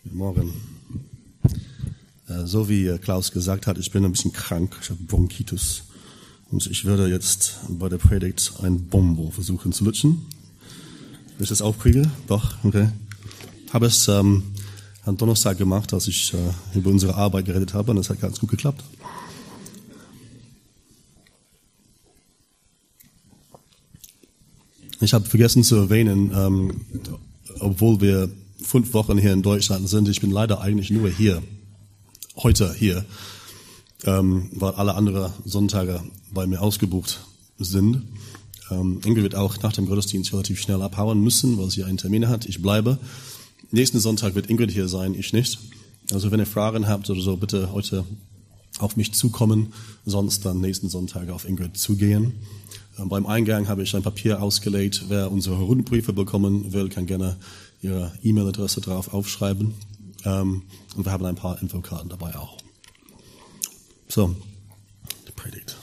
Guten Morgen. So wie Klaus gesagt hat, ich bin ein bisschen krank, ich habe Bronchitis. Und ich werde jetzt bei der Predigt ein Bonbon versuchen zu lutschen. Wenn ich das aufkriege? Doch, okay. Habe es am Donnerstag gemacht, als ich über unsere Arbeit geredet habe, und das hat ganz gut geklappt. Ich habe vergessen zu erwähnen, obwohl wir 5 Wochen hier in Deutschland sind, ich bin leider eigentlich nur heute hier, weil alle anderen Sonntage bei mir ausgebucht sind. Ingrid wird auch nach dem Gottesdienst relativ schnell abhauen müssen, weil sie einen Termin hat. Ich bleibe. Nächsten Sonntag wird Ingrid hier sein, ich nicht. Also wenn ihr Fragen habt oder so, bitte heute auf mich zukommen, sonst dann nächsten Sonntag auf Ingrid zugehen. Beim Eingang habe ich ein Papier ausgelegt. Wer unsere Rundbriefe bekommen will, kann gerne ihre E-Mail-Adresse drauf aufschreiben. Und wir haben ein paar Infokarten dabei auch. So, die Predigt.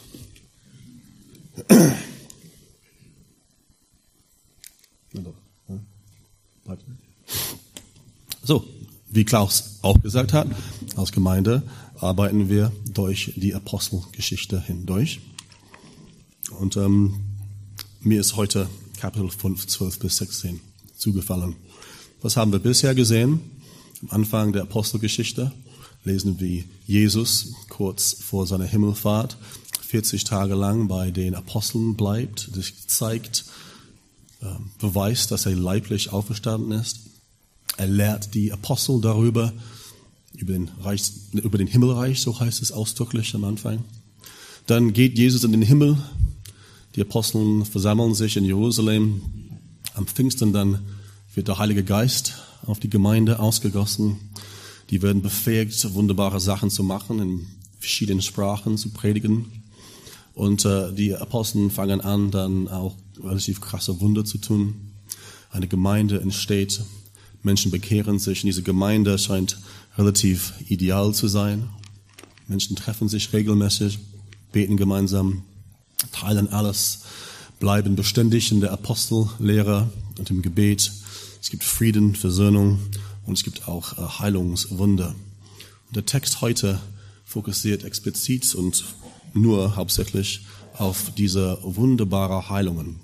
So, wie Klaus auch gesagt hat, als Gemeinde arbeiten wir durch die Apostelgeschichte hindurch. Und mir ist heute Kapitel 5, 12 bis 16 zugefallen. Was haben wir bisher gesehen? Am Anfang der Apostelgeschichte lesen wir Jesus kurz vor seiner Himmelfahrt 40 Tage lang bei den Aposteln bleibt. Das zeigt, beweist, dass er leiblich auferstanden ist. Er lehrt die Apostel darüber, über den Himmelreich, so heißt es ausdrücklich am Anfang. Dann geht Jesus in den Himmel. Die Apostel versammeln sich in Jerusalem. Am Pfingsten dann wird der Heilige Geist auf die Gemeinde ausgegossen. Die werden befähigt, wunderbare Sachen zu machen, in verschiedenen Sprachen zu predigen. Und die Apostel fangen an, dann auch relativ krasse Wunder zu tun. Eine Gemeinde entsteht, Menschen bekehren sich. Und diese Gemeinde scheint relativ ideal zu sein. Menschen treffen sich regelmäßig, beten gemeinsam, teilen alles, bleiben beständig in der Apostellehre und im Gebet. Es gibt Frieden, Versöhnung und es gibt auch Heilungswunder. Und der Text heute fokussiert explizit und nur hauptsächlich auf diese wunderbaren Heilungen.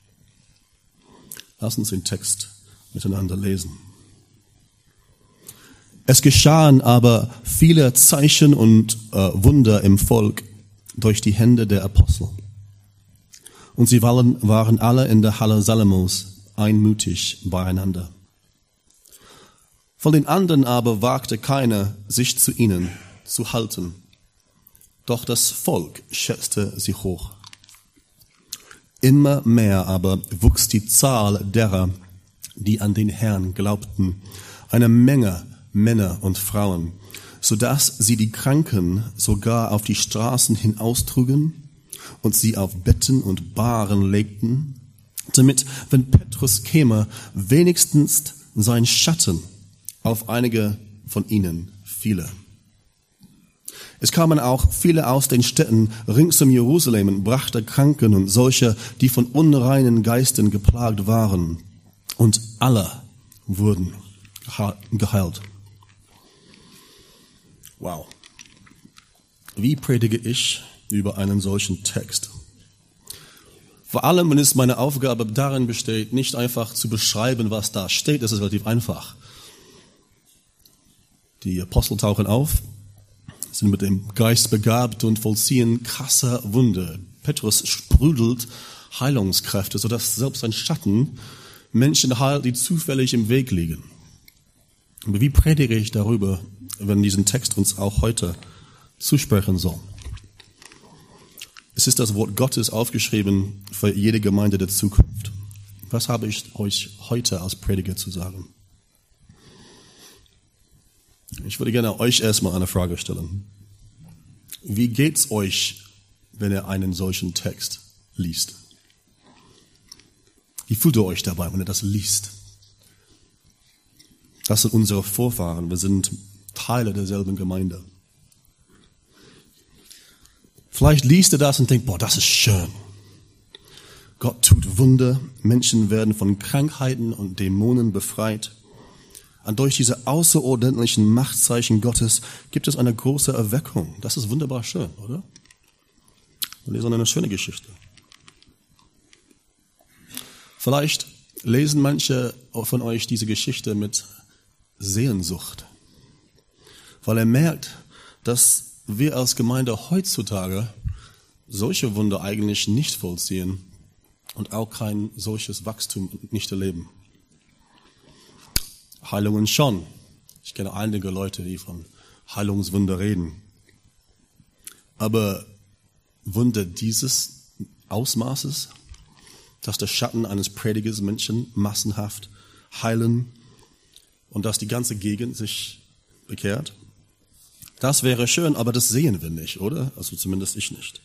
Lass uns den Text miteinander lesen. Es geschahen aber viele Zeichen und Wunder im Volk durch die Hände der Apostel. Und sie waren alle in der Halle Salomos einmütig beieinander. Von den anderen aber wagte keiner, sich zu ihnen zu halten. Doch das Volk schätzte sie hoch. Immer mehr aber wuchs die Zahl derer, die an den Herrn glaubten, eine Menge Männer und Frauen, sodass sie die Kranken sogar auf die Straßen hinaustrugen und sie auf Betten und Bahren legten, damit, wenn Petrus käme, wenigstens sein Schatten auf einige von ihnen fiele. Es kamen auch viele aus den Städten rings um Jerusalem und brachten Kranken und solche, die von unreinen Geistern geplagt waren, und alle wurden geheilt. Wow. Wie predige ich über einen solchen Text? Vor allem, wenn es meine Aufgabe darin besteht, nicht einfach zu beschreiben, was da steht, das ist relativ einfach. Die Apostel tauchen auf, sind mit dem Geist begabt und vollziehen krasse Wunder. Petrus sprudelt Heilungskräfte, sodass selbst ein Schatten Menschen heilt, die zufällig im Weg liegen. Aber wie predige ich darüber, wenn diesen Text uns auch heute zusprechen soll? Es ist das Wort Gottes aufgeschrieben für jede Gemeinde der Zukunft. Was habe ich euch heute als Prediger zu sagen? Ich würde gerne euch erstmal eine Frage stellen. Wie geht's euch, wenn ihr einen solchen Text liest? Wie fühlt ihr euch dabei, wenn ihr das liest? Das sind unsere Vorfahren. Wir sind Teile derselben Gemeinde. Vielleicht liest ihr das und denkt, boah, das ist schön. Gott tut Wunder, Menschen werden von Krankheiten und Dämonen befreit. Und durch diese außerordentlichen Machtzeichen Gottes gibt es eine große Erweckung. Das ist wunderbar schön, oder? Wir lesen eine schöne Geschichte. Vielleicht lesen manche von euch diese Geschichte mit Sehnsucht, weil er merkt, dass wir als Gemeinde heutzutage solche Wunder eigentlich nicht vollziehen und auch kein solches Wachstum nicht erleben. Heilungen schon. Ich kenne einige Leute, die von Heilungswunder reden. Aber Wunder dieses Ausmaßes, dass der Schatten eines Predigers Menschen massenhaft heilen und dass die ganze Gegend sich bekehrt, das wäre schön, aber das sehen wir nicht, oder? Also zumindest ich nicht.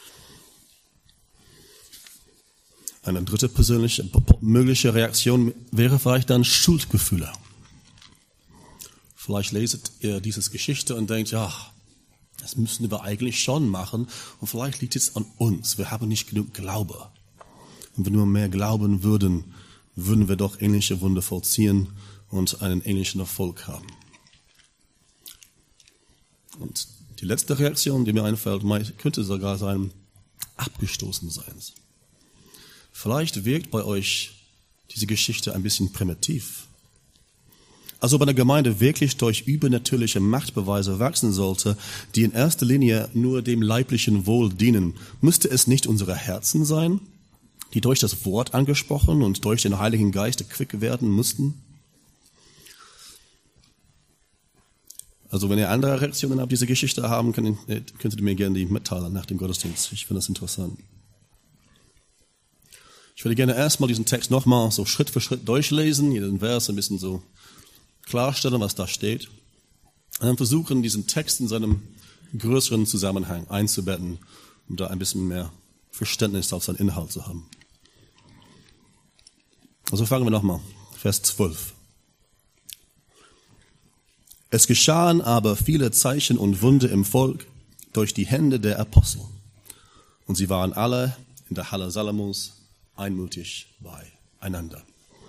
Eine dritte persönliche mögliche Reaktion wäre vielleicht dann Schuldgefühle. Vielleicht leset ihr diese Geschichte und denkt, ja, das müssen wir eigentlich schon machen und vielleicht liegt es an uns. Wir haben nicht genug Glaube. Wenn wir nur mehr glauben würden, würden wir doch ähnliche Wunder vollziehen und einen ähnlichen Erfolg haben. Und die letzte Reaktion, die mir einfällt, könnte sogar sein, abgestoßen sein. Vielleicht wirkt bei euch diese Geschichte ein bisschen primitiv. Also ob eine Gemeinde wirklich durch übernatürliche Machtbeweise wachsen sollte, die in erster Linie nur dem leiblichen Wohl dienen, müsste es nicht unsere Herzen sein, die durch das Wort angesprochen und durch den Heiligen Geist erquickt werden mussten? Also wenn ihr andere Reaktionen auf diese Geschichte haben könnt, könnt ihr mir gerne die mitteilen nach dem Gottesdienst. Ich finde das interessant. Ich würde gerne erstmal diesen Text nochmal so Schritt für Schritt durchlesen, jeden Vers ein bisschen so klarstellen, was da steht. Und dann versuchen, diesen Text in seinem größeren Zusammenhang einzubetten, um da ein bisschen mehr Verständnis auf seinen Inhalt zu haben. Also fangen wir nochmal. Vers 12. Es geschahen aber viele Zeichen und Wunder im Volk durch die Hände der Apostel. Und sie waren alle in der Halle Salomos einmütig beieinander.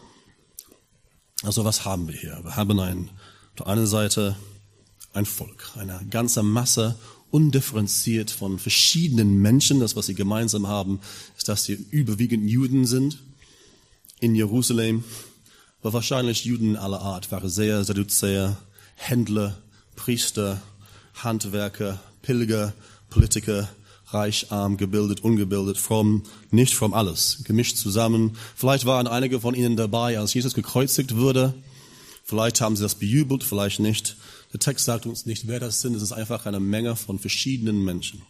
Also was haben wir hier? Wir haben auf der einen Seite ein Volk, eine ganze Masse, undifferenziert von verschiedenen Menschen. Das, was sie gemeinsam haben, ist, dass sie überwiegend Juden sind in Jerusalem, aber wahrscheinlich Juden aller Art, Pharisäer, Sadduzäer, Händler, Priester, Handwerker, Pilger, Politiker, reich, arm, gebildet, ungebildet, fromm, nicht fromm, alles, gemischt zusammen. Vielleicht waren einige von ihnen dabei, als Jesus gekreuzigt wurde. Vielleicht haben sie das bejubelt, vielleicht nicht. Der Text sagt uns nicht, wer das sind. Es ist einfach eine Menge von verschiedenen Menschen.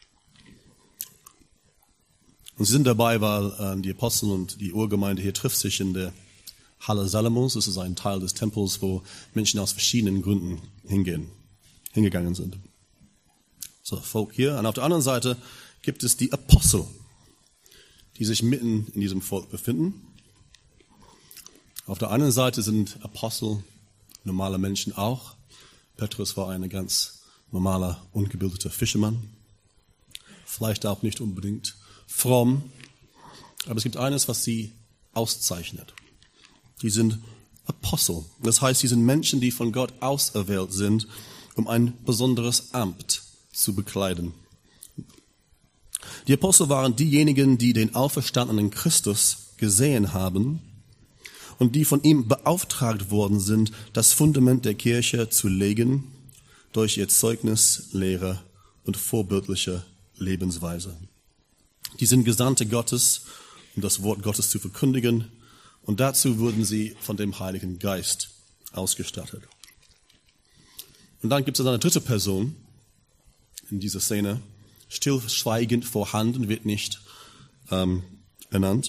Und sie sind dabei, weil die Apostel und die Urgemeinde hier trifft sich in der Halle Salomos. Das ist ein Teil des Tempels, wo Menschen aus verschiedenen Gründen hingegangen sind. So, Volk hier. Und auf der anderen Seite gibt es die Apostel, die sich mitten in diesem Volk befinden. Auf der einen Seite sind Apostel normale Menschen auch. Petrus war ein ganz normaler, ungebildeter Fischermann. Vielleicht auch nicht unbedingt fromm. Aber es gibt eines, was sie auszeichnet. Die sind Apostel. Das heißt, sie sind Menschen, die von Gott auserwählt sind, um ein besonderes Amt zu bekleiden. Die Apostel waren diejenigen, die den auferstandenen Christus gesehen haben und die von ihm beauftragt worden sind, das Fundament der Kirche zu legen durch ihr Zeugnis, Lehre und vorbildliche Lebensweise. Die sind Gesandte Gottes, um das Wort Gottes zu verkündigen, und dazu wurden sie von dem Heiligen Geist ausgestattet. Und dann gibt es eine dritte Person in dieser Szene, stillschweigend vorhanden, wird nicht ernannt.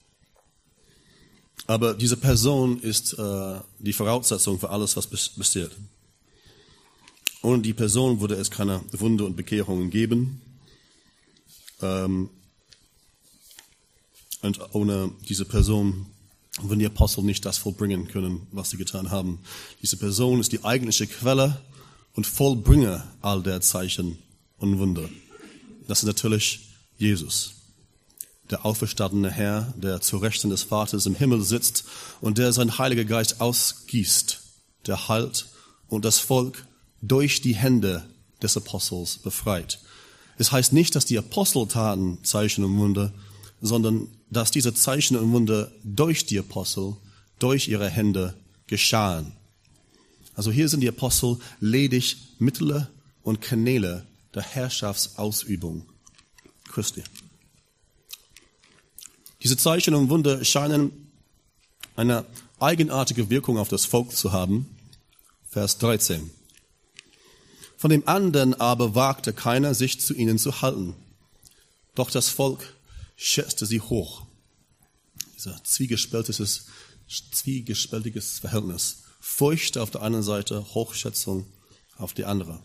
Aber diese Person ist die Voraussetzung für alles, was passiert. Ohne die Person würde es keine Wunder und Bekehrungen geben. Und ohne diese Person würden die Apostel nicht das vollbringen können, was sie getan haben. Diese Person ist die eigentliche Quelle und Vollbringer all der Zeichen und Wunder. Das ist natürlich Jesus, der auferstandene Herr, der zu Rechten des Vaters im Himmel sitzt und der seinen Heiligen Geist ausgießt der heilt und das Volk durch die Hände des Apostels befreit. Es heißt nicht, dass die Apostel taten Zeichen und Wunder, sondern dass diese Zeichen und Wunder durch die Apostel, durch ihre Hände geschahen. Also hier sind die Apostel ledig Mittel und Kanäle der Herrschaftsausübung Christi. Diese Zeichen und Wunder scheinen eine eigenartige Wirkung auf das Volk zu haben. Vers 13. Von dem anderen aber wagte keiner, sich zu ihnen zu halten. Doch das Volk schätzte sie hoch. Dieser zwiegespältiges Verhältnis. Furcht auf der einen Seite, Hochschätzung auf die andere.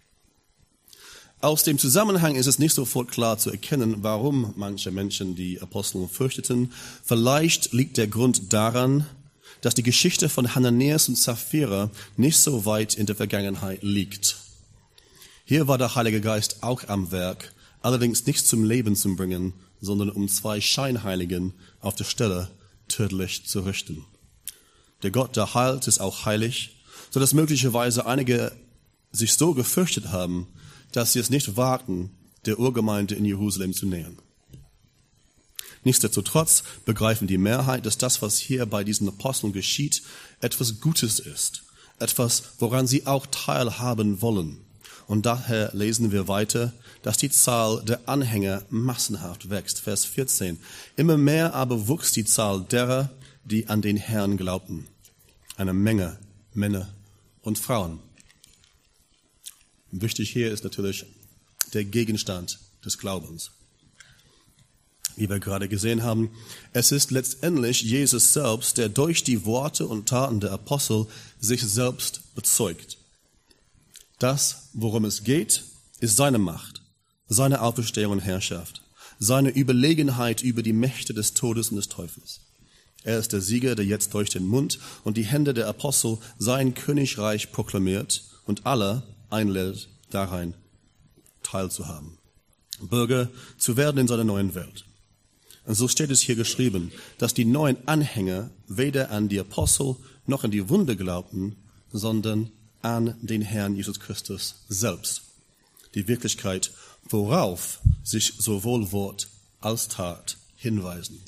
Aus dem Zusammenhang ist es nicht sofort klar zu erkennen, warum manche Menschen die Apostel fürchteten. Vielleicht liegt der Grund daran, dass die Geschichte von Hananias und Sapphira nicht so weit in der Vergangenheit liegt. Hier war der Heilige Geist auch am Werk, allerdings nicht zum Leben zu bringen, sondern um 2 Scheinheiligen auf der Stelle tödlich zu richten. Der Gott, der heilt, ist auch heilig, so dass möglicherweise einige sich so gefürchtet haben, dass sie es nicht wagten, der Urgemeinde in Jerusalem zu nähern. Nichtsdestotrotz begreifen die Mehrheit, dass das, was hier bei diesen Aposteln geschieht, etwas Gutes ist, etwas, woran sie auch teilhaben wollen. Und daher lesen wir weiter, dass die Zahl der Anhänger massenhaft wächst. Vers 14. Immer mehr aber wuchs die Zahl derer, die an den Herrn glaubten. Eine Menge Männer und Frauen. Wichtig hier ist natürlich der Gegenstand des Glaubens. Wie wir gerade gesehen haben, es ist letztendlich Jesus selbst, der durch die Worte und Taten der Apostel sich selbst bezeugt. Das, worum es geht, ist seine Macht, seine Auferstehung und Herrschaft, seine Überlegenheit über die Mächte des Todes und des Teufels. Er ist der Sieger, der jetzt durch den Mund und die Hände der Apostel sein Königreich proklamiert und alle einlädt, darein teilzuhaben, Bürger zu werden in seiner neuen Welt. Und so steht es hier geschrieben, dass die neuen Anhänger weder an die Apostel noch an die Wunder glaubten, sondern an den Herrn Jesus Christus selbst. Die Wirklichkeit, worauf sich sowohl Wort als Tat hinweisen.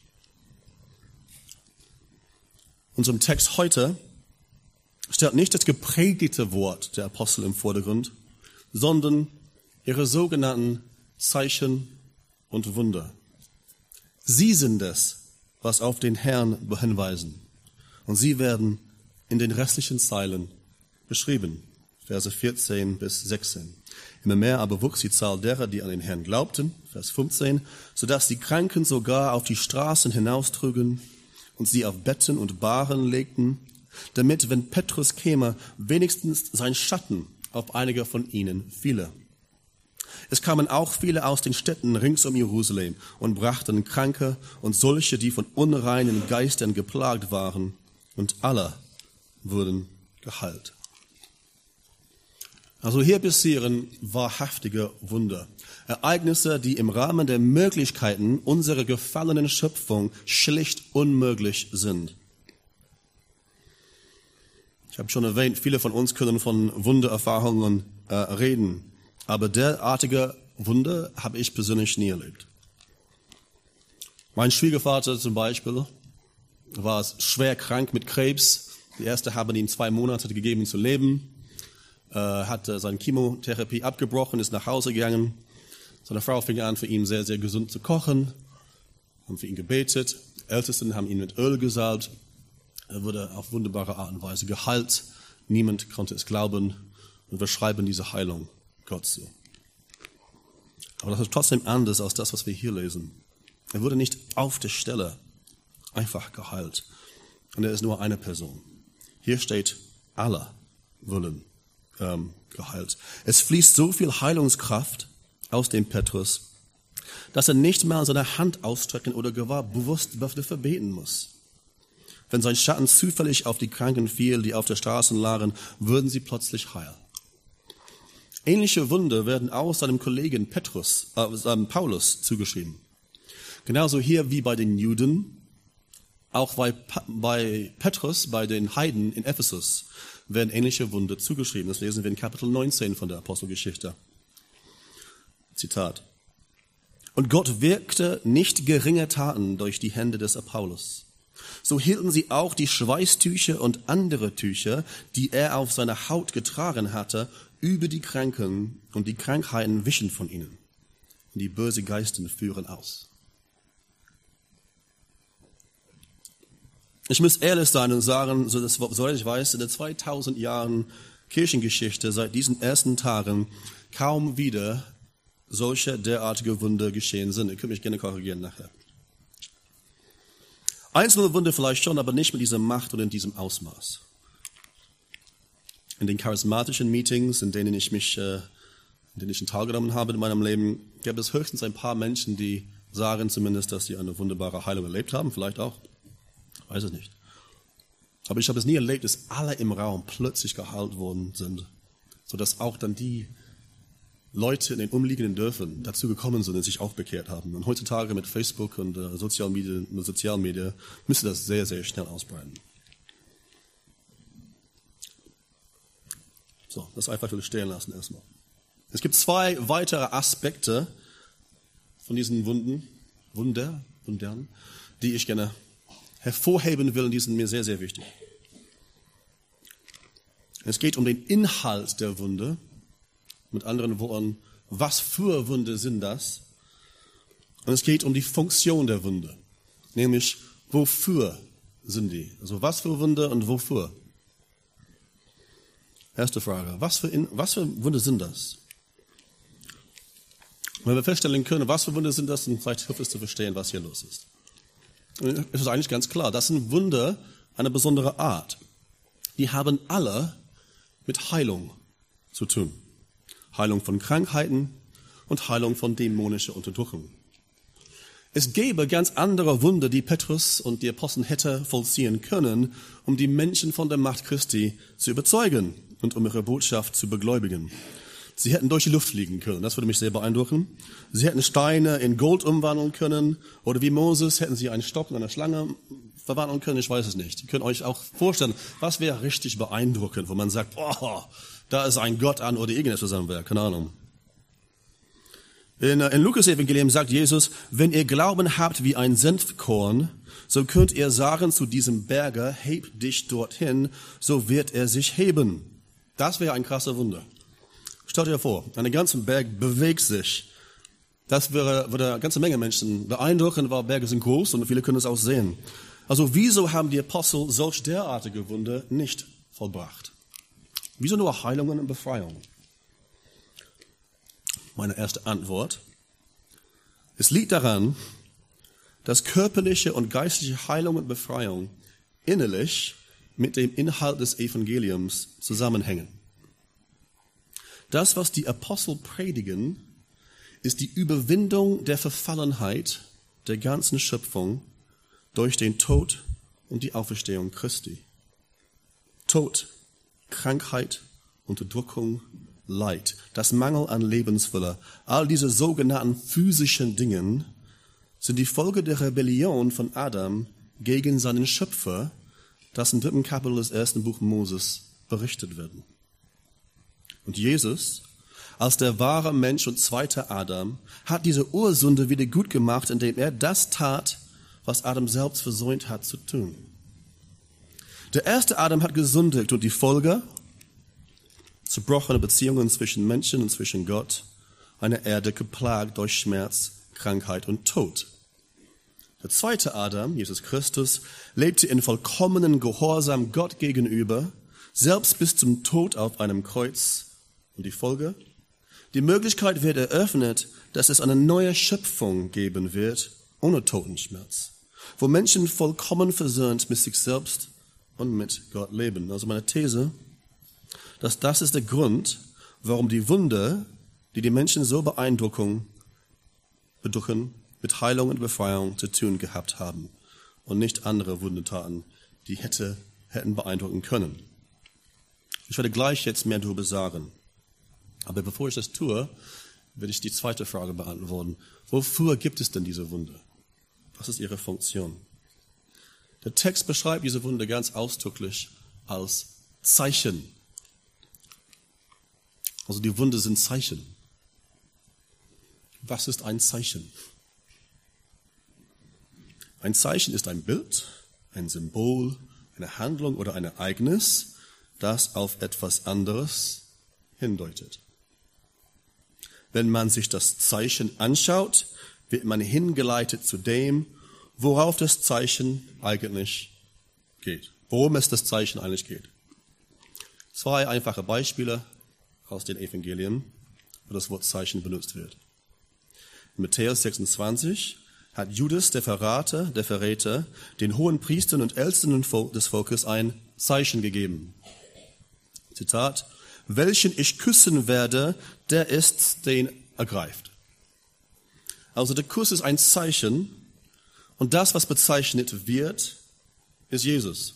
Unserem Text heute stellt nicht das gepredigte Wort der Apostel im Vordergrund, sondern ihre sogenannten Zeichen und Wunder. Sie sind es, was auf den Herrn hinweisen. Und sie werden in den restlichen Zeilen beschrieben. Verse 14 bis 16. Immer mehr aber wuchs die Zahl derer, die an den Herrn glaubten. Vers 15. Sodass die Kranken sogar auf die Straßen hinaustrugen und sie auf Betten und Bahren legten, damit, wenn Petrus käme, wenigstens sein Schatten auf einige von ihnen fiele. Es kamen auch viele aus den Städten rings um Jerusalem und brachten Kranke und solche, die von unreinen Geistern geplagt waren, und alle wurden geheilt. Also hier passieren wahrhaftige Wunder. Ereignisse, die im Rahmen der Möglichkeiten unserer gefallenen Schöpfung schlicht unmöglich sind. Ich habe schon erwähnt, viele von uns können von Wundererfahrungen reden. Aber derartige Wunder habe ich persönlich nie erlebt. Mein Schwiegervater zum Beispiel war schwer krank mit Krebs. Die Ärzte haben ihm 2 Monate gegeben zu leben. Hat seine Chemotherapie abgebrochen, ist nach Hause gegangen. Seine Frau fing an, für ihn sehr, sehr gesund zu kochen, haben für ihn gebetet. Die Ältesten haben ihn mit Öl gesalbt. Er wurde auf wunderbare Art und Weise geheilt. Niemand konnte es glauben. Und wir schreiben diese Heilung Gott zu. Aber das ist trotzdem anders als das, was wir hier lesen. Er wurde nicht auf der Stelle einfach geheilt. Und er ist nur eine Person. Hier steht, alle wurden geheilt. Es fließt so viel Heilungskraft aus dem Petrus, dass er nicht mal seine Hand ausstrecken oder gar bewusst dafür beten muss. Wenn sein Schatten zufällig auf die Kranken fiel, die auf der Straße lagen, würden sie plötzlich heil. Ähnliche Wunder werden auch seinem Kollegen Paulus zugeschrieben. Genauso hier wie bei den Juden Auch bei Petrus, bei den Heiden in Ephesus, werden ähnliche Wunder zugeschrieben. Das lesen wir in Kapitel 19 von der Apostelgeschichte. Zitat. Und Gott wirkte nicht geringe Taten durch die Hände des Apollos. So hielten sie auch die Schweißtücher und andere Tücher, die er auf seiner Haut getragen hatte, über die Kranken, und die Krankheiten wichen von ihnen. Und die böse Geister führen aus. Ich muss ehrlich sein und sagen, soweit ich weiß, in den 2000 Jahren Kirchengeschichte, seit diesen ersten Tagen, kaum wieder solche derartige Wunder geschehen sind. Ihr könnt mich gerne korrigieren nachher. Einzelne Wunder vielleicht schon, aber nicht mit dieser Macht und in diesem Ausmaß. In den charismatischen Meetings, in denen ich teilgenommen habe in meinem Leben, gab es höchstens ein paar Menschen, die sagen zumindest, dass sie eine wunderbare Heilung erlebt haben, vielleicht auch. Ich weiß es nicht. Aber ich habe es nie erlebt, dass alle im Raum plötzlich geheilt worden sind, sodass auch dann die Leute in den umliegenden Dörfern dazu gekommen sind und sich auch bekehrt haben. Und heutzutage mit Facebook und Sozialen Medien müsste das sehr, sehr schnell ausbreiten. So, das einfach will ich stehen lassen erstmal. Es gibt zwei weitere Aspekte von diesen Wundern, die ich gerne hervorheben will, und die sind mir sehr, sehr wichtig. Es geht um den Inhalt der Wunder. Mit anderen Worten, was für Wunder sind das? Und es geht um die Funktion der Wunder. Nämlich, wofür sind die? Also was für Wunder und wofür? Erste Frage, was für Wunder sind das? Wenn wir feststellen können, was für Wunder sind das, dann vielleicht hilft es zu verstehen, was hier los ist. Und es ist eigentlich ganz klar, das sind Wunder einer besonderen Art. Die haben alle mit Heilung zu tun. Heilung von Krankheiten und Heilung von dämonischer Unterdrückung. Es gäbe ganz andere Wunder, die Petrus und die Apostel hätten vollziehen können, um die Menschen von der Macht Christi zu überzeugen und um ihre Botschaft zu begläubigen. Sie hätten durch die Luft fliegen können, das würde mich sehr beeindrucken. Sie hätten Steine in Gold umwandeln können, oder wie Moses hätten sie einen Stock in eine Schlange verwandeln können, ich weiß es nicht. Ihr könnt euch auch vorstellen, was wäre richtig beeindruckend, wo man sagt, oh, da ist ein Gott an oder irgendetwas zusammen wäre, keine Ahnung. In Lukas-Evangelium sagt Jesus, wenn ihr Glauben habt wie ein Senfkorn, so könnt ihr sagen zu diesem Berge, heb dich dorthin, so wird er sich heben. Das wäre ein krasser Wunder. Stellt euch vor, ein ganzer Berg bewegt sich. Das würde eine ganze Menge Menschen beeindrucken, weil Berge sind groß und viele können es auch sehen. Also wieso haben die Apostel solch derartige Wunder nicht vollbracht? Wieso nur Heilungen und Befreiungen? Meine erste Antwort. Es liegt daran, dass körperliche und geistliche Heilung und Befreiung innerlich mit dem Inhalt des Evangeliums zusammenhängen. Das, was die Apostel predigen, ist die Überwindung der Verfallenheit der ganzen Schöpfung durch den Tod und die Auferstehung Christi. Tod, Krankheit, Unterdrückung, Leid, das Mangel an Lebensfülle, all diese sogenannten physischen Dinge sind die Folge der Rebellion von Adam gegen seinen Schöpfer, das im 3. Kapitel des 1. Buch Moses berichtet wird. Und Jesus, als der wahre Mensch und zweite Adam, hat diese Ursünde wieder gut gemacht, indem er das tat, was Adam selbst versäumt hat zu tun. Der erste Adam hat gesündigt und die Folge, zerbrochene Beziehungen zwischen Menschen und zwischen Gott, eine Erde geplagt durch Schmerz, Krankheit und Tod. Der zweite Adam, Jesus Christus, lebte in vollkommenen Gehorsam Gott gegenüber, selbst bis zum Tod auf einem Kreuz. Und die Folge? Die Möglichkeit wird eröffnet, dass es eine neue Schöpfung geben wird, ohne Totenschmerz, wo Menschen vollkommen versöhnt mit sich selbst und mit Gott leben. Also meine These, dass das ist der Grund, warum die Wunder, die die Menschen so beeindrucken, mit Heilung und Befreiung zu tun gehabt haben und nicht andere Wundertaten, die hätten beeindrucken können. Ich werde gleich jetzt mehr darüber sagen. Aber bevor ich das tue, werde ich die zweite Frage beantworten. Wofür gibt es denn diese Wunder? Was ist ihre Funktion? Der Text beschreibt diese Wunder ganz ausdrücklich als Zeichen. Also die Wunder sind Zeichen. Was ist ein Zeichen? Ein Zeichen ist ein Bild, ein Symbol, eine Handlung oder ein Ereignis, das auf etwas anderes hindeutet. Wenn man sich das Zeichen anschaut, wird man hingeleitet zu dem, worauf das Zeichen eigentlich geht. Worum es das Zeichen eigentlich geht. 2 einfache Beispiele aus den Evangelien, wo das Wort Zeichen benutzt wird. In Matthäus 26 hat Judas, der Verräter, den hohen Priestern und Ältesten des Volkes ein Zeichen gegeben. Zitat: Welchen ich küssen werde, der ist's, den ergreift. Also der Kuss ist ein Zeichen und das, was bezeichnet wird, ist Jesus,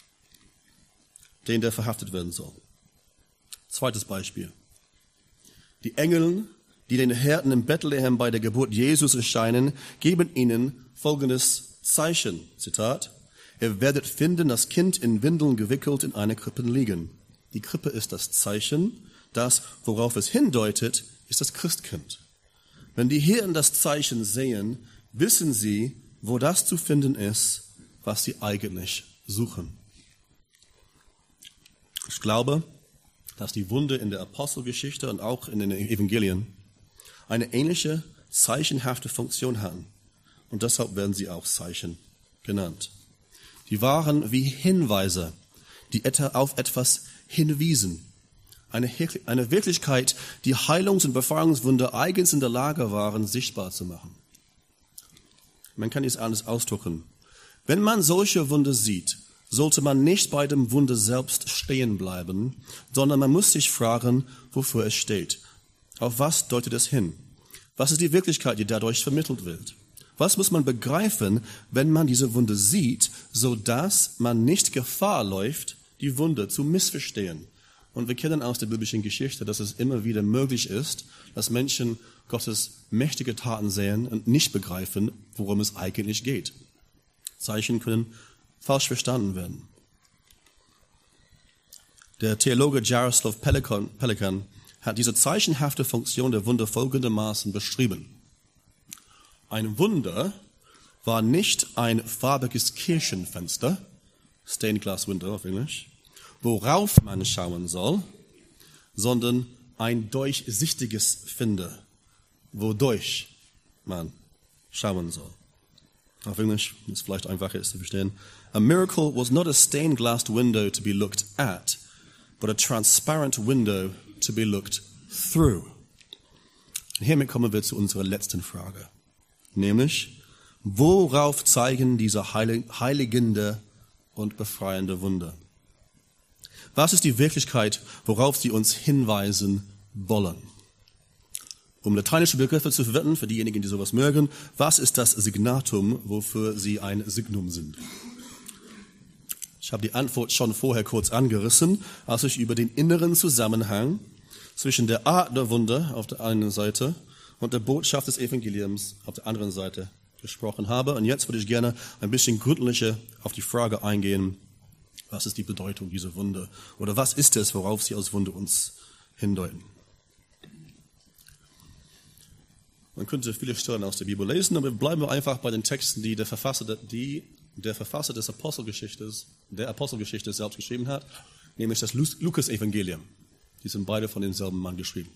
der verhaftet werden soll. 2. Beispiel. Die Engel, die den Hirten in Bethlehem bei der Geburt Jesus erscheinen, geben ihnen folgendes Zeichen. Zitat: Ihr werdet finden, das Kind in Windeln gewickelt in einer Krippe liegen. Die Krippe ist das Zeichen, das, worauf es hindeutet, ist das Christkind. Wenn die Hirten das Zeichen sehen, wissen sie, wo das zu finden ist, was sie eigentlich suchen. Ich glaube, dass die Wunder in der Apostelgeschichte und auch in den Evangelien eine ähnliche zeichenhafte Funktion hatten. Und deshalb werden sie auch Zeichen genannt. Die waren wie Hinweise, die auf etwas hinwiesen. Eine Wirklichkeit, die Heilungs- und Befreiungswunder eigens in der Lage waren, sichtbar zu machen. Man kann es anders ausdrücken. Wenn man solche Wunder sieht, sollte man nicht bei dem Wunder selbst stehen bleiben, sondern man muss sich fragen, wofür es steht. Auf was deutet es hin? Was ist die Wirklichkeit, die dadurch vermittelt wird? Was muss man begreifen, wenn man diese Wunder sieht, sodass man nicht Gefahr läuft, die Wunder zu missverstehen? Und wir kennen aus der biblischen Geschichte, dass es immer wieder möglich ist, dass Menschen Gottes mächtige Taten sehen und nicht begreifen, worum es eigentlich geht. Zeichen können falsch verstanden werden. Der Theologe Jaroslav Pelikan hat diese zeichenhafte Funktion der Wunder folgendermaßen beschrieben. Ein Wunder war nicht ein farbiges Kirchenfenster, Stained Glass Window auf Englisch, worauf man schauen soll, sondern ein durchsichtiges Fenster, wodurch man schauen soll. Auf Englisch, das vielleicht einfacher ist zu verstehen. A miracle was not a stained glass window to be looked at, but a transparent window to be looked through. Und hiermit kommen wir zu unserer letzten Frage. Nämlich, worauf zeigen diese heiligende und befreiende Wunder? Was ist die Wirklichkeit, worauf sie uns hinweisen wollen? Um lateinische Begriffe zu verwenden, für diejenigen, die sowas mögen, was ist das Signatum, wofür sie ein Signum sind? Ich habe die Antwort schon vorher kurz angerissen, als ich über den inneren Zusammenhang zwischen der Art der Wunder auf der einen Seite und der Botschaft des Evangeliums auf der anderen Seite gesprochen habe. Und jetzt würde ich gerne ein bisschen gründlicher auf die Frage eingehen, was ist die Bedeutung dieser Wunder? Oder was ist es, worauf sie als Wunder uns hindeuten? Man könnte viele Stellen aus der Bibel lesen, aber bleiben wir einfach bei den Texten, die der Verfasser des Apostelgeschichte selbst geschrieben hat, nämlich das Lukas-Evangelium. Die sind beide von demselben Mann geschrieben.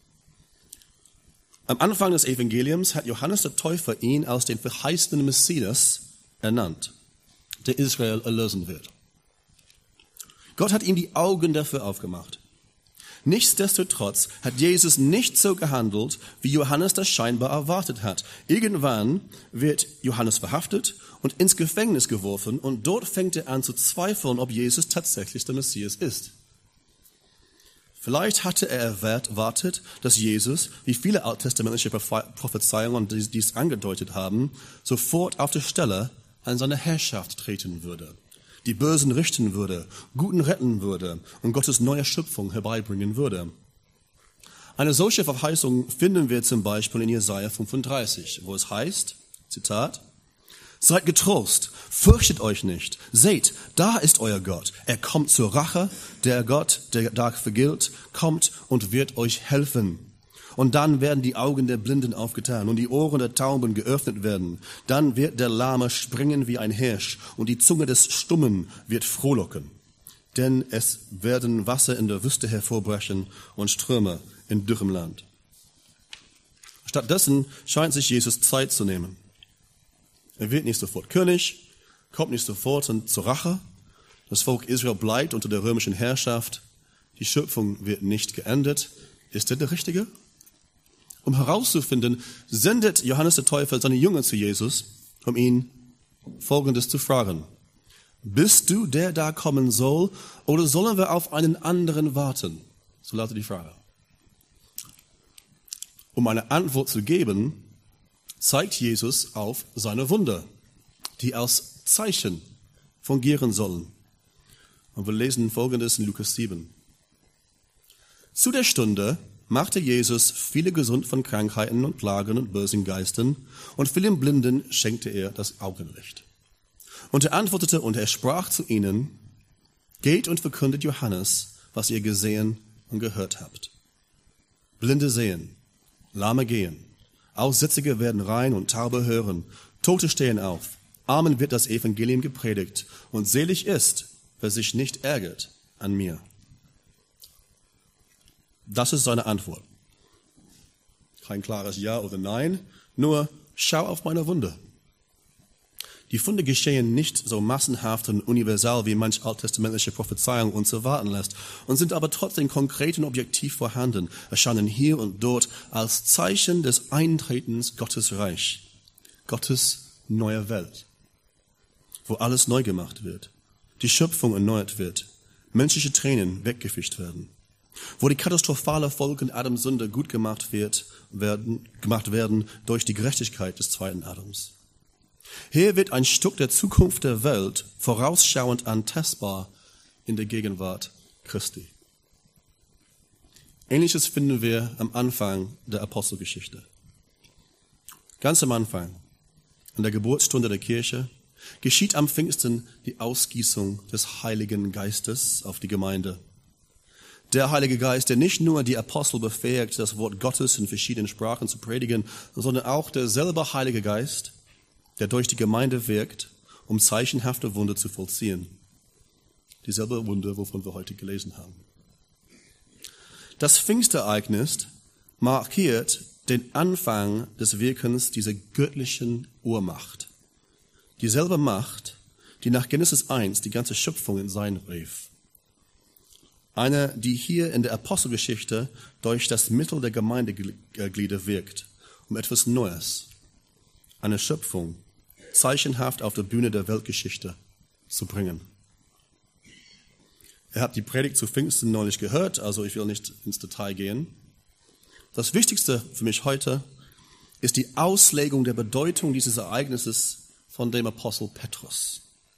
Am Anfang des Evangeliums hat Johannes der Täufer ihn als den verheißenen Messias ernannt, der Israel erlösen wird. Gott hat ihm die Augen dafür aufgemacht. Nichtsdestotrotz hat Jesus nicht so gehandelt, wie Johannes das scheinbar erwartet hat. Irgendwann wird Johannes verhaftet und ins Gefängnis geworfen und dort fängt er an zu zweifeln, ob Jesus tatsächlich der Messias ist. Vielleicht hatte er erwartet, dass Jesus, wie viele alttestamentliche Prophezeiungen dies angedeutet haben, sofort auf der Stelle an seine Herrschaft treten würde, die Bösen richten würde, Guten retten würde und Gottes neue Schöpfung herbeibringen würde. Eine solche Verheißung finden wir zum Beispiel in Jesaja 35, wo es heißt, Zitat, Seid getrost, fürchtet euch nicht. Seht, da ist euer Gott. Er kommt zur Rache. Der Gott, der da vergilt, kommt und wird euch helfen. Und dann werden die Augen der Blinden aufgetan und die Ohren der Tauben geöffnet werden. Dann wird der Lahme springen wie ein Hirsch und die Zunge des Stummen wird frohlocken. Denn es werden Wasser in der Wüste hervorbrechen und Ströme in dürrem Land. Stattdessen scheint sich Jesus Zeit zu nehmen. Er wird nicht sofort König, kommt nicht sofort zur Rache. Das Volk Israel bleibt unter der römischen Herrschaft. Die Schöpfung wird nicht geendet. Ist er der Richtige? Um herauszufinden, sendet Johannes der Täufer seine Jünger zu Jesus, um ihn Folgendes zu fragen. Bist du der da kommen soll, oder sollen wir auf einen anderen warten? So lautet die Frage. Um eine Antwort zu geben, zeigt Jesus auf seine Wunder, die als Zeichen fungieren sollen. Und wir lesen Folgendes in Lukas 7. Zu der Stunde machte Jesus viele gesund von Krankheiten und Plagen und bösen Geistern, und vielen Blinden schenkte er das Augenlicht. Und er antwortete und er sprach zu ihnen, geht und verkündet Johannes, was ihr gesehen und gehört habt. Blinde sehen, Lahme gehen, Aussätzige werden rein und Taube hören, Tote stehen auf, Armen wird das Evangelium gepredigt, und selig ist, wer sich nicht ärgert an mir. Das ist seine Antwort. Kein klares Ja oder Nein, nur schau auf meine Wunder. Die Funde geschehen nicht so massenhaft und universal wie manch alttestamentliche Prophezeiung uns erwarten lässt und sind aber trotzdem konkret und objektiv vorhanden, erscheinen hier und dort als Zeichen des Eintretens Gottes Reich, Gottes neue Welt, wo alles neu gemacht wird, die Schöpfung erneuert wird, menschliche Tränen weggefischt werden, wo die katastrophale Folgen Adams Sünde gut gemacht werden durch die Gerechtigkeit des zweiten Adams. Hier wird ein Stück der Zukunft der Welt vorausschauend antastbar in der Gegenwart Christi. Ähnliches finden wir am Anfang der Apostelgeschichte. Ganz am Anfang, an der Geburtsstunde der Kirche, geschieht am Pfingsten die Ausgießung des Heiligen Geistes auf die Gemeinde. Der Heilige Geist, der nicht nur die Apostel befähigt, das Wort Gottes in verschiedenen Sprachen zu predigen, sondern auch derselbe Heilige Geist, der durch die Gemeinde wirkt, um zeichenhafte Wunder zu vollziehen. Dieselbe Wunder, wovon wir heute gelesen haben. Das Pfingstereignis markiert den Anfang des Wirkens dieser göttlichen Urmacht. Dieselbe Macht, die nach Genesis 1 die ganze Schöpfung in Sein rief. Eine, die hier in der Apostelgeschichte durch das Mittel der Gemeindeglieder wirkt, um etwas Neues, eine Schöpfung, zeichenhaft auf der Bühne der Weltgeschichte zu bringen. Ihr habt die Predigt zu Pfingsten neulich gehört, also ich will nicht ins Detail gehen. Das Wichtigste für mich heute ist die Auslegung der Bedeutung dieses Ereignisses von dem Apostel Petrus.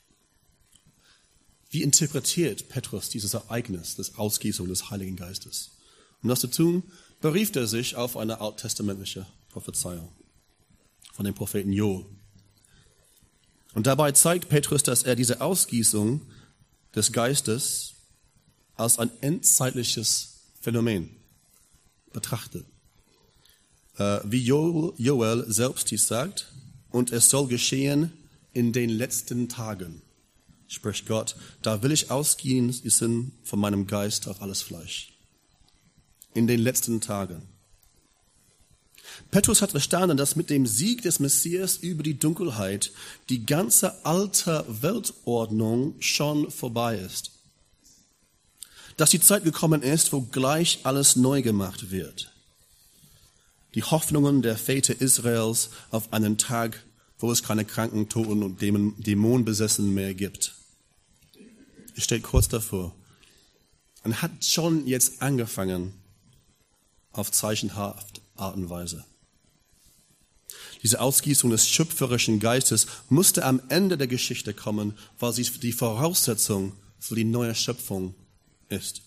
Wie interpretiert Petrus dieses Ereignis des Ausgießung des Heiligen Geistes? Um das zu tun, berief er sich auf eine alttestamentliche Prophezeiung von dem Propheten Joel. Und dabei zeigt Petrus, dass er diese Ausgießung des Geistes als ein endzeitliches Phänomen betrachtet. Wie Joel selbst dies sagt, und es soll geschehen in den letzten Tagen, spricht Gott, da will ich ausgießen von meinem Geist auf alles Fleisch. In den letzten Tagen. Petrus hat verstanden, dass mit dem Sieg des Messias über die Dunkelheit die ganze alte Weltordnung schon vorbei ist. Dass die Zeit gekommen ist, wo gleich alles neu gemacht wird. Die Hoffnungen der Väter Israels auf einen Tag, wo es keine Kranken, Toten und Dämonenbesessenen mehr gibt. Es steht kurz davor und hat schon jetzt angefangen auf zeichenhafte Art und Weise. Diese Ausgießung des schöpferischen Geistes musste am Ende der Geschichte kommen, weil sie die Voraussetzung für die neue Schöpfung ist.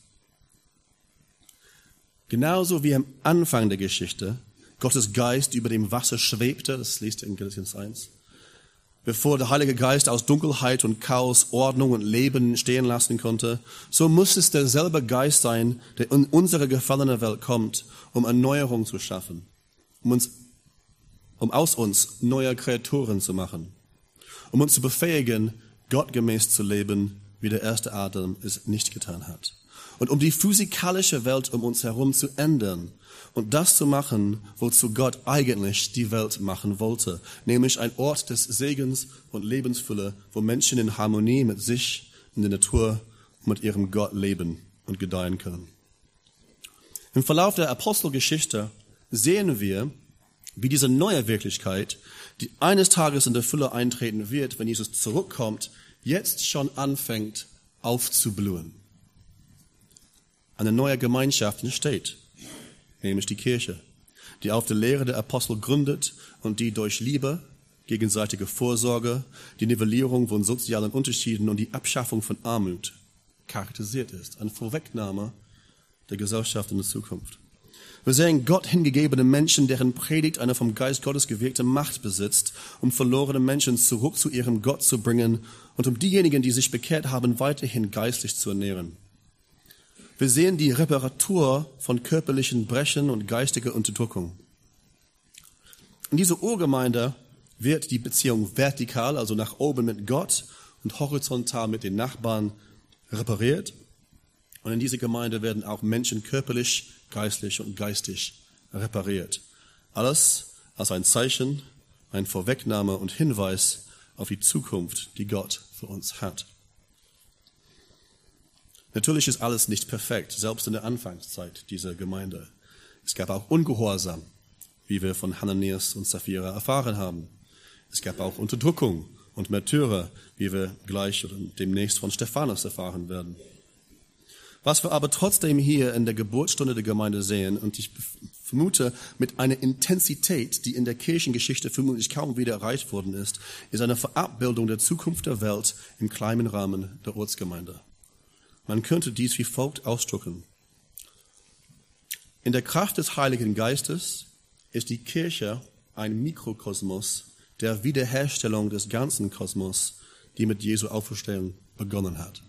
Genauso wie am Anfang der Geschichte Gottes Geist über dem Wasser schwebte, das liest ihr in Genesis 1, bevor der Heilige Geist aus Dunkelheit und Chaos Ordnung und Leben stehen lassen konnte, so muss es derselbe Geist sein, der in unsere gefallene Welt kommt, um Erneuerung zu schaffen, um aus uns neue Kreaturen zu machen, um uns zu befähigen, gottgemäß zu leben, wie der erste Adam es nicht getan hat. Und um die physikalische Welt um uns herum zu ändern und das zu machen, wozu Gott eigentlich die Welt machen wollte, nämlich ein Ort des Segens und Lebensfülle, wo Menschen in Harmonie mit sich, in der Natur und mit ihrem Gott leben und gedeihen können. Im Verlauf der Apostelgeschichte sehen wir, wie diese neue Wirklichkeit, die eines Tages in der Fülle eintreten wird, wenn Jesus zurückkommt, jetzt schon anfängt aufzublühen. Eine neue Gemeinschaft entsteht, nämlich die Kirche, die auf der Lehre der Apostel gründet und die durch Liebe, gegenseitige Vorsorge, die Nivellierung von sozialen Unterschieden und die Abschaffung von Armut charakterisiert ist. Eine Vorwegnahme der Gesellschaft in der Zukunft. Wir sehen Gott hingegebene Menschen, deren Predigt eine vom Geist Gottes gewirkte Macht besitzt, um verlorene Menschen zurück zu ihrem Gott zu bringen und um diejenigen, die sich bekehrt haben, weiterhin geistlich zu ernähren. Wir sehen die Reparatur von körperlichen Brechen und geistiger Unterdrückung. In dieser Urgemeinde wird die Beziehung vertikal, also nach oben mit Gott, und horizontal mit den Nachbarn repariert. Und in dieser Gemeinde werden auch Menschen körperlich, geistlich und geistig repariert. Alles als ein Zeichen, eine Vorwegnahme und Hinweis auf die Zukunft, die Gott für uns hat. Natürlich ist alles nicht perfekt, selbst in der Anfangszeit dieser Gemeinde. Es gab auch Ungehorsam, wie wir von Hananias und Sapphira erfahren haben. Es gab auch Unterdrückung und Märtyrer, wie wir gleich oder demnächst von Stephanus erfahren werden. Was wir aber trotzdem hier in der Geburtsstunde der Gemeinde sehen, und ich vermute mit einer Intensität, die in der Kirchengeschichte vermutlich kaum wieder erreicht worden ist eine Verabbildung der Zukunft der Welt im kleinen Rahmen der Ortsgemeinde. Man könnte dies wie folgt ausdrücken. In der Kraft des Heiligen Geistes ist die Kirche ein Mikrokosmos der Wiederherstellung des ganzen Kosmos, die mit Jesu Auferstehung begonnen hat.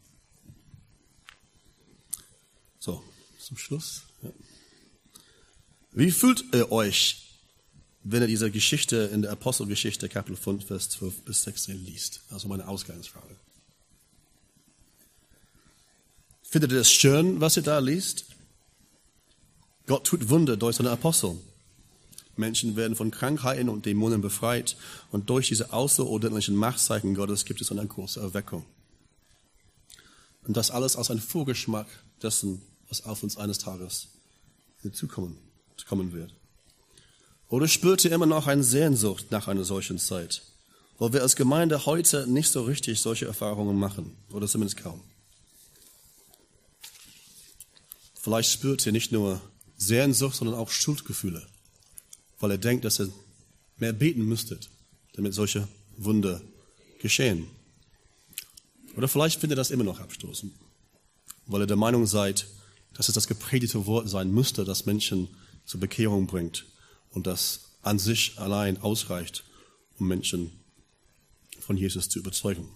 So, zum Schluss. Ja. Wie fühlt ihr euch, wenn ihr diese Geschichte in der Apostelgeschichte, Kapitel 5, Vers 12 bis 16 liest? Also meine Ausgangsfrage. Findet ihr es schön, was ihr da liest? Gott tut Wunder durch seine Apostel. Menschen werden von Krankheiten und Dämonen befreit und durch diese außerordentlichen Machtzeichen Gottes gibt es eine große Erweckung. Und das alles als ein Vorgeschmack dessen, was auf uns eines Tages in die Zukunft kommen wird. Oder spürt ihr immer noch eine Sehnsucht nach einer solchen Zeit, wo wir als Gemeinde heute nicht so richtig solche Erfahrungen machen, oder zumindest kaum. Vielleicht spürt ihr nicht nur Sehnsucht, sondern auch Schuldgefühle, weil ihr denkt, dass ihr mehr beten müsstet, damit solche Wunder geschehen. Oder vielleicht findet ihr das immer noch abstoßend, weil ihr der Meinung seid, dass es das gepredigte Wort sein müsste, das Menschen zur Bekehrung bringt und das an sich allein ausreicht, um Menschen von Jesus zu überzeugen.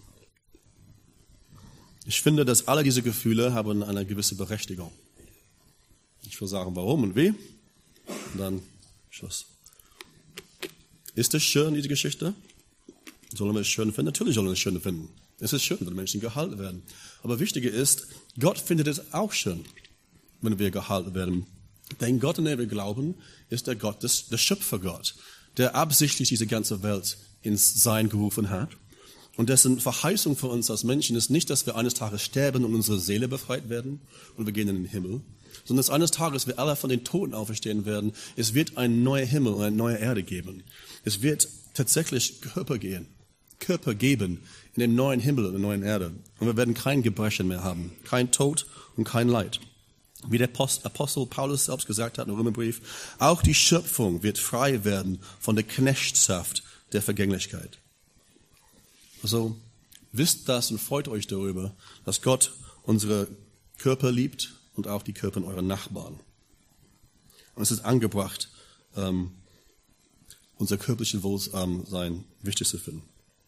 Ich finde, dass alle diese Gefühle haben eine gewisse Berechtigung. Ich will sagen, warum und wie, und dann Schluss. Ist es schön, diese Geschichte? Sollen wir es schön finden? Natürlich sollen wir es schön finden. Es ist schön, wenn Menschen gehalten werden. Aber wichtiger ist, Gott findet es auch schön, wenn wir gehalten werden. Denn Gott, an den wir glauben, ist der Gott, der Schöpfergott, der absichtlich diese ganze Welt ins Sein gerufen hat. Und dessen Verheißung für uns als Menschen ist nicht, dass wir eines Tages sterben und unsere Seele befreit werden und wir gehen in den Himmel, sondern dass eines Tages wir alle von den Toten auferstehen werden. Es wird einen neuen Himmel und eine neue Erde geben. Es wird tatsächlich Körper geben in dem neuen Himmel und der neuen Erde. Und wir werden kein Gebrechen mehr haben, kein Tod und kein Leid. Wie der Apostel Paulus selbst gesagt hat im Römerbrief, auch die Schöpfung wird frei werden von der Knechtschaft der Vergänglichkeit. Also wisst das und freut euch darüber, dass Gott unsere Körper liebt und auch die Körper eurer Nachbarn. Und es ist angebracht, unser körperliches Wohlsein wichtig zu finden.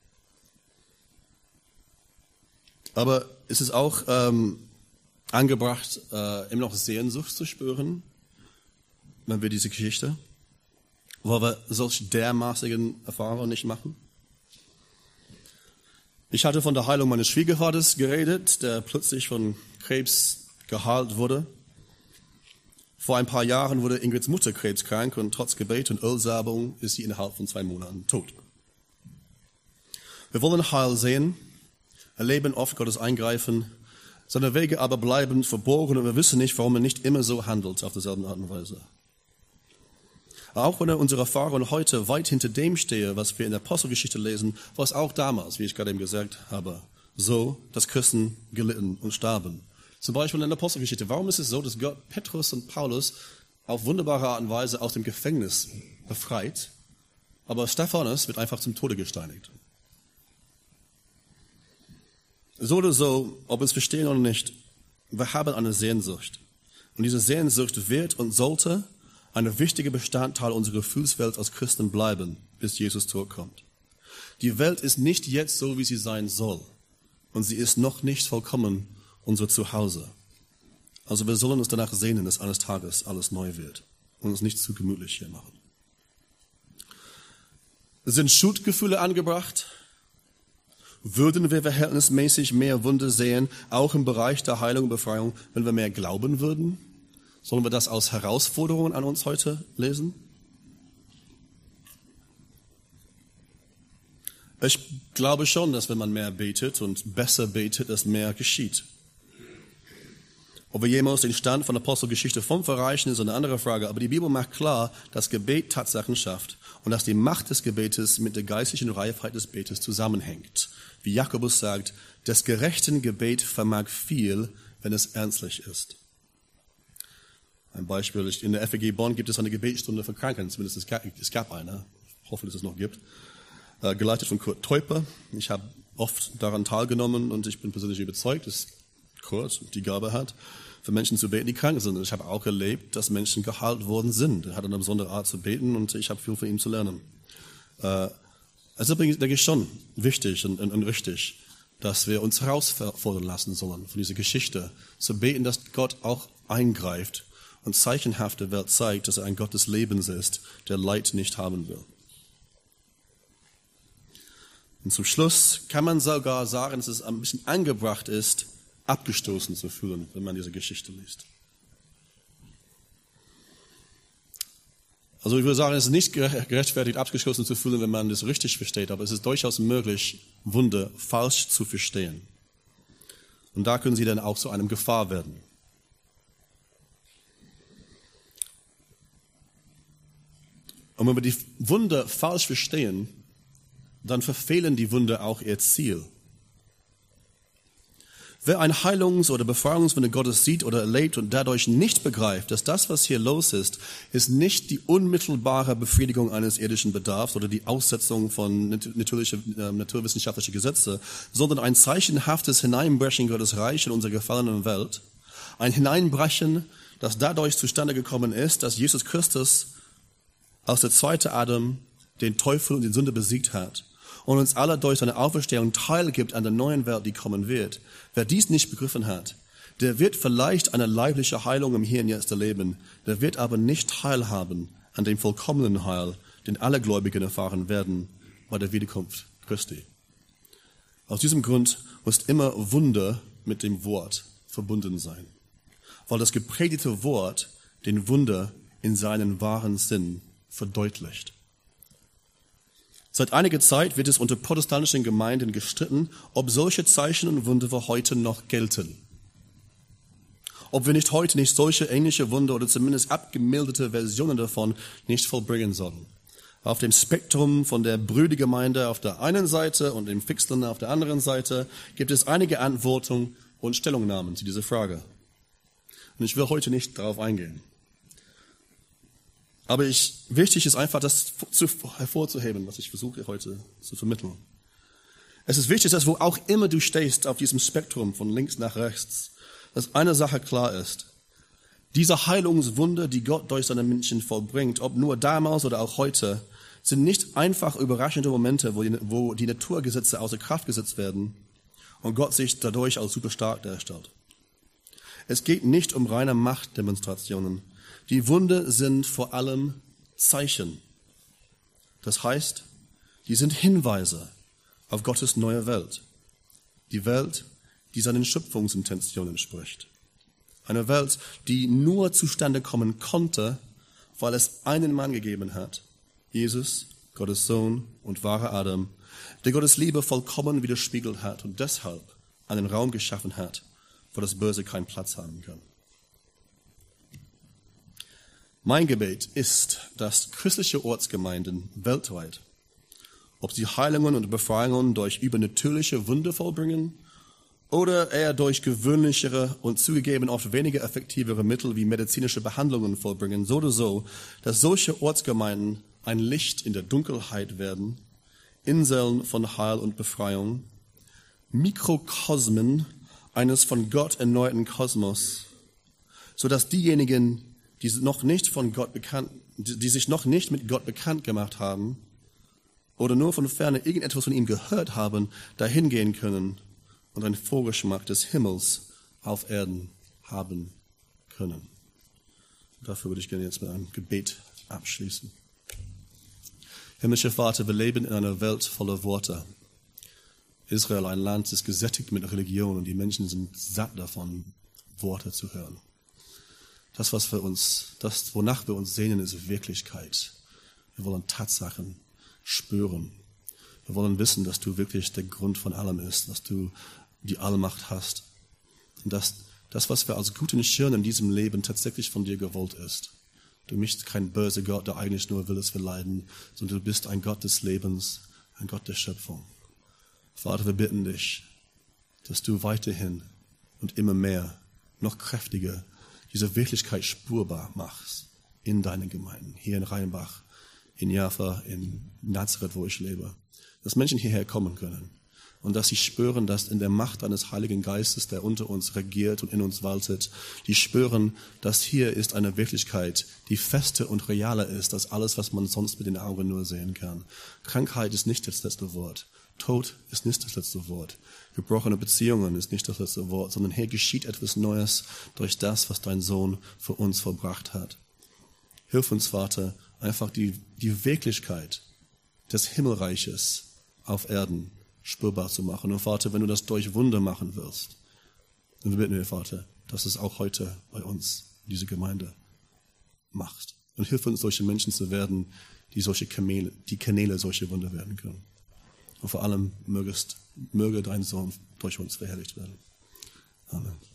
Aber es ist auch angebracht, immer noch Sehnsucht zu spüren, wenn wir diese Geschichte, weil wir solch dermaßigen Erfahrungen nicht machen. Ich hatte von der Heilung meines Schwiegervaters geredet, der plötzlich von Krebs geheilt wurde. Vor ein paar Jahren wurde Ingrids Mutter krebskrank und trotz Gebet und Ölsalbung ist sie innerhalb von 2 Monaten tot. Wir wollen Heil sehen, erleben oft Gottes Eingreifen, seine Wege aber bleiben verborgen und wir wissen nicht, warum er nicht immer so handelt auf derselben Art und Weise. Auch wenn unsere Erfahrung heute weit hinter dem stehe, was wir in der Apostelgeschichte lesen, war es auch damals, wie ich gerade eben gesagt habe, so, dass Christen gelitten und starben. Zum Beispiel in der Apostelgeschichte. Warum ist es so, dass Gott Petrus und Paulus auf wunderbare Art und Weise aus dem Gefängnis befreit, aber Stephanus wird einfach zum Tode gesteinigt? So oder so, ob wir es verstehen oder nicht, wir haben eine Sehnsucht. Und diese Sehnsucht wird und sollte ein wichtiger Bestandteil unserer Gefühlswelt als Christen bleiben, bis Jesus zurückkommt. Die Welt ist nicht jetzt so, wie sie sein soll. Und sie ist noch nicht vollkommen unser Zuhause. Also wir sollen uns danach sehnen, dass eines Tages alles neu wird und uns nicht zu gemütlich hier machen. Sind Schuldgefühle angebracht? Würden wir verhältnismäßig mehr Wunder sehen, auch im Bereich der Heilung und Befreiung, wenn wir mehr glauben würden? Sollen wir das als Herausforderung an uns heute lesen? Ich glaube schon, dass wenn man mehr betet und besser betet, dass mehr geschieht. Ob wir jemals den Stand von der Apostelgeschichte 5 erreichen, ist eine andere Frage. Aber die Bibel macht klar, dass Gebet Tatsachen schafft und dass die Macht des Gebetes mit der geistlichen Reifheit des Betes zusammenhängt. Wie Jakobus sagt, des gerechten Gebet vermag viel, wenn es ernstlich ist. Ein Beispiel, in der FEG Bonn gibt es eine Gebetsstunde für Kranken, zumindest es gab eine, ich hoffe, dass es noch gibt, geleitet von Kurt Teuper. Ich habe oft daran teilgenommen und ich bin persönlich überzeugt, dass Kurt die Gabe hat, für Menschen zu beten, die krank sind. Und ich habe auch erlebt, dass Menschen geheilt worden sind. Er hat eine besondere Art zu beten und ich habe viel von ihm zu lernen. Also denke ich schon wichtig und richtig, dass wir uns herausfordern lassen sollen, von dieser Geschichte zu beten, dass Gott auch eingreift und zeichenhaft der Welt zeigt, dass er ein Gott des Lebens ist, der Leid nicht haben will. Und zum Schluss kann man sogar sagen, dass es ein bisschen angebracht ist, abgestoßen zu fühlen, wenn man diese Geschichte liest. Also ich würde sagen, es ist nicht gerechtfertigt, abgestoßen zu fühlen, wenn man das richtig versteht, aber es ist durchaus möglich, Wunder falsch zu verstehen. Und da können sie dann auch zu einem Gefahr werden. Und wenn wir die Wunder falsch verstehen, dann verfehlen die Wunder auch ihr Ziel. Wer ein Heilungs- oder Befreiungswunder Gottes sieht oder erlebt und dadurch nicht begreift, dass das, was hier los ist nicht die unmittelbare Befriedigung eines irdischen Bedarfs oder die Aussetzung von naturwissenschaftlichen Gesetzen, sondern ein zeichenhaftes Hineinbrechen Gottes Reich in unsere gefallene Welt, ein Hineinbrechen, das dadurch zustande gekommen ist, dass Jesus Christus aus der zweiten Adam den Teufel und die Sünde besiegt hat und uns alle durch seine Auferstehung teilgibt an der neuen Welt, die kommen wird. Wer dies nicht begriffen hat, der wird vielleicht eine leibliche Heilung im Hier und Jetzt erleben, der wird aber nicht teilhaben an dem vollkommenen Heil, den alle Gläubigen erfahren werden bei der Wiederkunft Christi. Aus diesem Grund muss immer Wunder mit dem Wort verbunden sein, weil das gepredigte Wort den Wunder in seinen wahren Sinn verdeutlicht. Seit einiger Zeit wird es unter protestantischen Gemeinden gestritten, ob solche Zeichen und Wunder heute noch gelten. Ob wir nicht heute nicht solche ähnliche Wunder oder zumindest abgemilderte Versionen davon nicht vollbringen sollen. Auf dem Spektrum von der Brüdergemeinde auf der einen Seite und dem Fixlen auf der anderen Seite gibt es einige Antworten und Stellungnahmen zu dieser Frage. Und ich will heute nicht darauf eingehen. Aber wichtig ist einfach, das hervorzuheben, was ich versuche heute zu vermitteln. Es ist wichtig, dass wo auch immer du stehst auf diesem Spektrum von links nach rechts, dass eine Sache klar ist. Diese Heilungswunder, die Gott durch seine Menschen vollbringt, ob nur damals oder auch heute, sind nicht einfach überraschende Momente, wo die Naturgesetze außer Kraft gesetzt werden und Gott sich dadurch als super stark darstellt. Es geht nicht um reine Machtdemonstrationen. Die Wunder sind vor allem Zeichen. Das heißt, die sind Hinweise auf Gottes neue Welt. Die Welt, die seinen Schöpfungsintentionen entspricht. Eine Welt, die nur zustande kommen konnte, weil es einen Mann gegeben hat, Jesus, Gottes Sohn und wahrer Adam, der Gottes Liebe vollkommen widerspiegelt hat und deshalb einen Raum geschaffen hat, wo das Böse keinen Platz haben kann. Mein Gebet ist, dass christliche Ortsgemeinden weltweit, ob sie Heilungen und Befreiungen durch übernatürliche Wunder vollbringen oder eher durch gewöhnlichere und zugegeben oft weniger effektivere Mittel wie medizinische Behandlungen vollbringen, so oder so, dass solche Ortsgemeinden ein Licht in der Dunkelheit werden, Inseln von Heil und Befreiung, Mikrokosmen eines von Gott erneuerten Kosmos, sodass diejenigen, die sich noch nicht mit Gott bekannt gemacht haben oder nur von Ferne irgendetwas von ihm gehört haben, dahin gehen können und einen Vorgeschmack des Himmels auf Erden haben können. Dafür würde ich gerne jetzt mit einem Gebet abschließen. Himmlischer Vater, wir leben in einer Welt voller Worte. Israel, ein Land, ist gesättigt mit Religion und die Menschen sind satt davon, Worte zu hören. Das, wonach wir uns sehnen, ist Wirklichkeit. Wir wollen Tatsachen spüren. Wir wollen wissen, dass du wirklich der Grund von allem bist, dass du die Allmacht hast. Und dass das, was wir als gut und schön in diesem Leben tatsächlich von dir gewollt ist. Du bist kein böser Gott, der eigentlich nur will, dass wir leiden, sondern du bist ein Gott des Lebens, ein Gott der Schöpfung. Vater, wir bitten dich, dass du weiterhin und immer mehr, noch kräftiger, diese Wirklichkeit spürbar machst in deinen Gemeinden, hier in Rheinbach, in Jaffa, in Nazareth, wo ich lebe. Dass Menschen hierher kommen können und dass sie spüren, dass in der Macht deines Heiligen Geistes, der unter uns regiert und in uns waltet, die spüren, dass hier ist eine Wirklichkeit, die fester und realer ist als alles, was man sonst mit den Augen nur sehen kann. Krankheit ist nicht das letzte Wort. Tod ist nicht das letzte Wort. Gebrochene Beziehungen ist nicht das letzte Wort, sondern hier geschieht etwas Neues durch das, was dein Sohn für uns vollbracht hat. Hilf uns, Vater, einfach die Wirklichkeit des Himmelreiches auf Erden spürbar zu machen. Und Vater, wenn du das durch Wunder machen willst, dann bitten wir, Vater, dass es auch heute bei uns, diese Gemeinde, macht. Und hilf uns, solche Menschen zu werden, die Kanäle solche Wunder werden können. Und vor allem möge dein Sohn durch uns verherrlicht werden. Amen.